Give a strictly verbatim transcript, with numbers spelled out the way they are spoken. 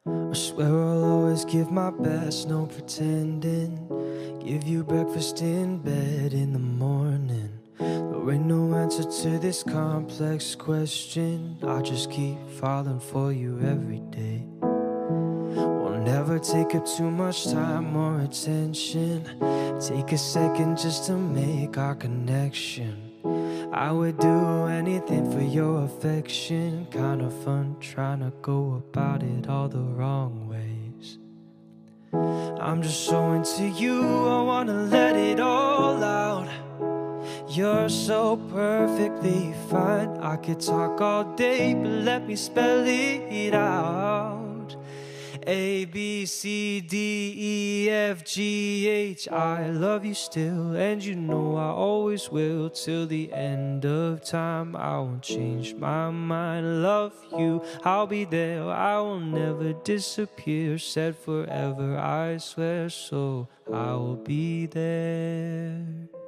I swear I'll always give my best, no pretending. Give you breakfast in bed in the morning. There ain't no answer to this complex question. I just keep falling for you every day. Won't never take up too much time or attention. Take a second just to make our connection. I would do anything for your affection. Kind of fun trying to go about it all the wrong ways. I'm just so into you, I wanna let it all out. You're so perfectly fine. I could talk all day, but let me spell it out. A, B, C, D, E, F, G, H. I love you still, and you know I always will. Till the end of time, I won't change my mind. Love you, I'll be there, I will never disappear. Said forever, I swear, so I will be there.